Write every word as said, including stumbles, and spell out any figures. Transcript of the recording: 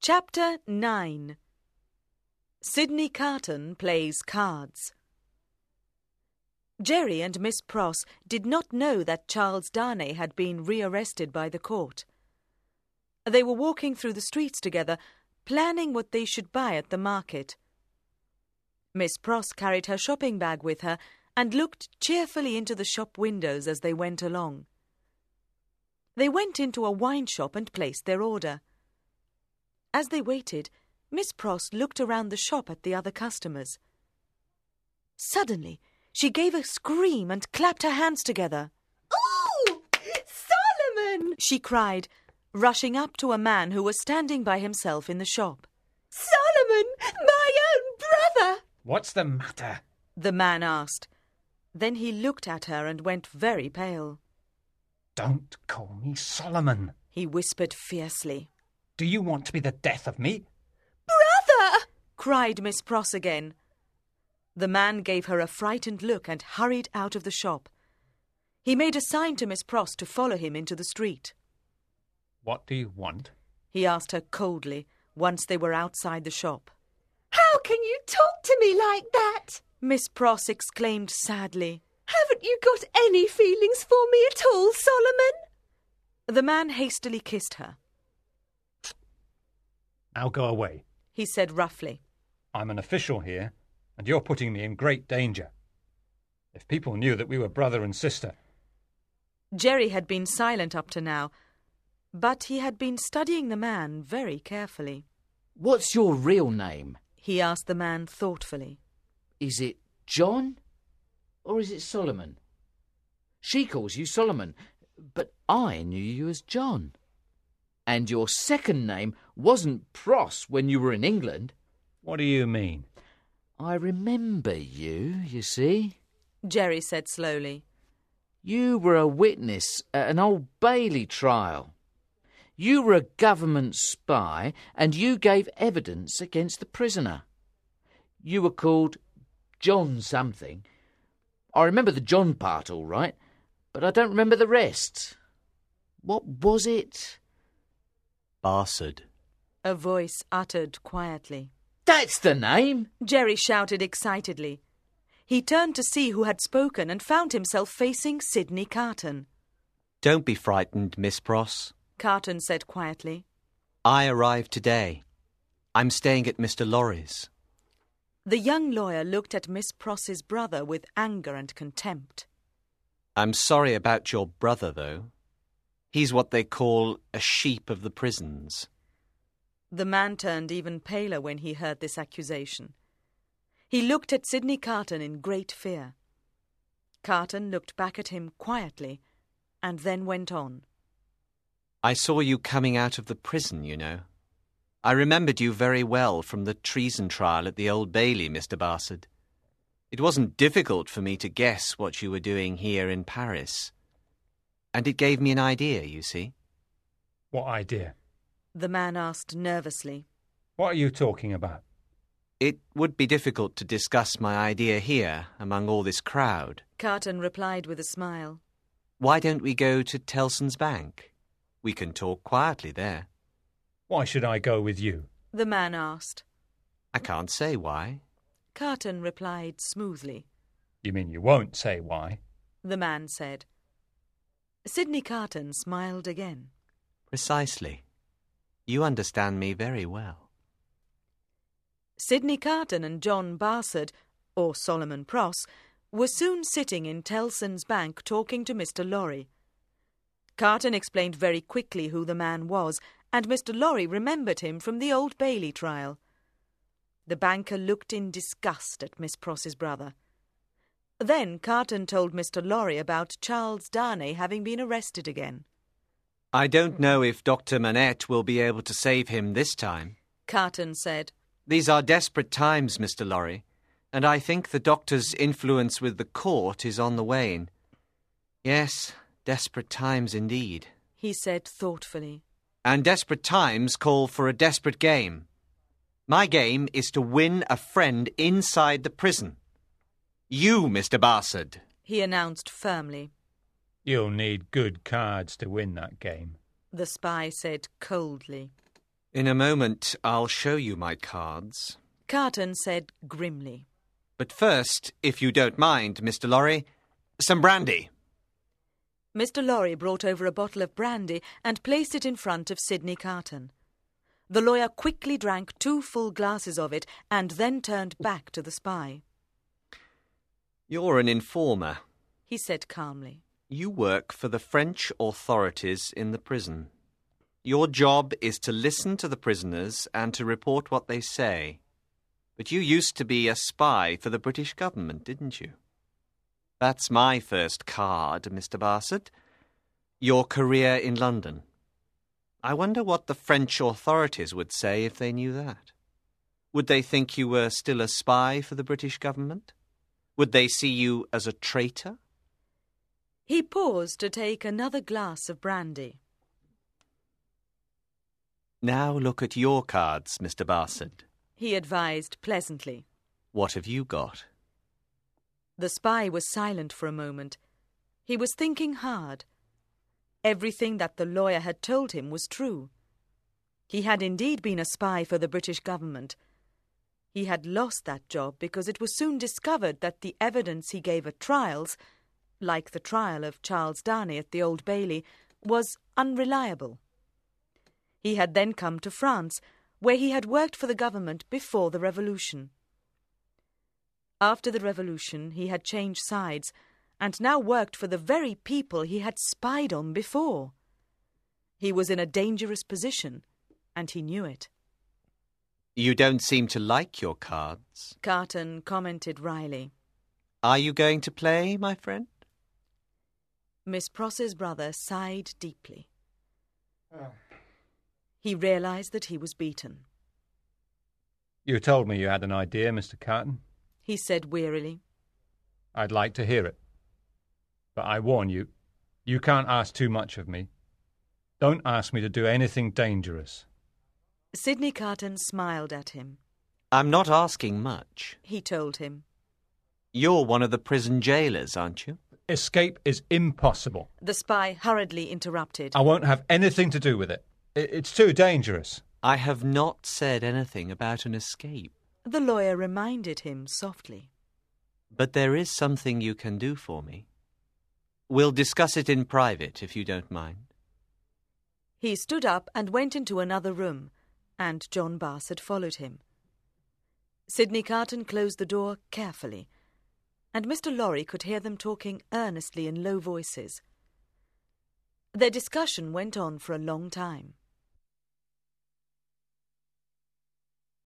Chapter nine. Sydney Carton Plays Cards. Jerry and Miss Pross did not know that Charles Darnay had been rearrested by the court. They were walking through the streets together, planning what they should buy at the market. Miss Pross carried her shopping bag with her and looked cheerfully into the shop windows as they went along. They went into a wine shop and placed their order. As they waited, Miss Pross looked around the shop at the other customers. Suddenly, she gave a scream and clapped her hands together. "Oh, Solomon!" she cried, rushing up to a man who was standing by himself in the shop. "Solomon, my own brother!" What's the matter? The man asked. Then he looked at her and went very pale. Don't call me Solomon, he whispered fiercely. Do you want to be the death of me? "Brother!" cried Miss Pross again. The man gave her a frightened look and hurried out of the shop. He made a sign to Miss Pross to follow him into the street. What do you want? He asked her coldly, once they were outside the shop. "How can you talk to me like that?" Miss Pross exclaimed sadly. "Haven't you got any feelings for me at all, Solomon?" The man hastily kissed her. Now go away, he said roughly. I'm an official here, and you're putting me in great danger. If people knew that we were brother and sister... Jerry had been silent up to now, but he had been studying the man very carefully. What's your real name? He asked the man thoughtfully. Is it John or is it Solomon? She calls you Solomon, but I knew you as John. And your second name wasn't Pross when you were in England. What do you mean? I remember you, you see. Jerry said slowly. You were a witness at an Old Bailey trial. You were a government spy and you gave evidence against the prisoner. You were called John something. I remember the John part all right, but I don't remember the rest. What was it? Barsad. A voice uttered quietly. That's the name! Jerry shouted excitedly. He turned to see who had spoken and found himself facing Sydney Carton. Don't be frightened, Miss Pross, Carton said quietly. I arrived today. I'm staying at Mister Lorry's. The young lawyer looked at Miss Pross's brother with anger and contempt. I'm sorry about your brother, though. He's what they call a sheep of the prisons. The man turned even paler when he heard this accusation. He looked at Sydney Carton in great fear. Carton looked back at him quietly and then went on. I saw you coming out of the prison, you know. I remembered you very well from the treason trial at the Old Bailey, Mister Barsad. It wasn't difficult for me to guess what you were doing here in Paris. And it gave me an idea, you see. What idea? The man asked nervously. What are you talking about? It would be difficult to discuss my idea here, among all this crowd. Carton replied with a smile. Why don't we go to Tellson's Bank? We can talk quietly there. Why should I go with you? The man asked. I can't say why. Carton replied smoothly. You mean you won't say why? The man said. Sydney Carton smiled again. Precisely. You understand me very well. Sydney Carton and John Barsad, or Solomon Pross, were soon sitting in Tellson's Bank talking to Mister Lorry. Carton explained very quickly who the man was, and Mister Lorry remembered him from the Old Bailey trial. The banker looked in disgust at Miss Pross's brother. Then Carton told Mister Lorry about Charles Darnay having been arrested again. I don't know if Doctor Manette will be able to save him this time, Carton said. These are desperate times, Mister Lorry, and I think the doctor's influence with the court is on the wane. Yes, desperate times indeed, he said thoughtfully. And desperate times call for a desperate game. My game is to win a friend inside the prison. You, Mister Barsad, he announced firmly. You'll need good cards to win that game, the spy said coldly. In a moment, I'll show you my cards. Carton said grimly. But first, if you don't mind, Mister Lorry, some brandy. Mister Lorry brought over a bottle of brandy and placed it in front of Sidney Carton. The lawyer quickly drank two full glasses of it and then turned back to the spy. You're an informer, he said calmly. You work for the French authorities in the prison. Your job is to listen to the prisoners and to report what they say. But you used to be a spy for the British government, didn't you? That's my first card, Mister Barsad. Your career in London. I wonder what the French authorities would say if they knew that. Would they think you were still a spy for the British government? Would they see you as a traitor? He paused to take another glass of brandy. Now look at your cards, Mister Barsad, he advised pleasantly. What have you got? The spy was silent for a moment. He was thinking hard. Everything that the lawyer had told him was true. He had indeed been a spy for the British government. He had lost that job because it was soon discovered that the evidence he gave at trials, like the trial of Charles Darnay at the Old Bailey, was unreliable. He had then come to France, where he had worked for the government before the Revolution. After the Revolution, he had changed sides and now worked for the very people he had spied on before. He was in a dangerous position, and he knew it. You don't seem to like your cards, Carton commented wryly. Are you going to play, my friend? Miss Pross's brother sighed deeply. Oh. He realised that he was beaten. You told me you had an idea, Mister Carton, he said wearily. I'd like to hear it. But I warn you, you can't ask too much of me. Don't ask me to do anything dangerous. Sidney Carton smiled at him. I'm not asking much, he told him. You're one of the prison jailers, aren't you? Escape is impossible. The spy hurriedly interrupted. I won't have anything to do with it. It's too dangerous. I have not said anything about an escape. The lawyer reminded him softly. But there is something you can do for me. We'll discuss it in private, if you don't mind. He stood up and went into another room, and John Barsad followed him. Sidney Carton closed the door carefully, and Mister Lorry could hear them talking earnestly in low voices. Their discussion went on for a long time.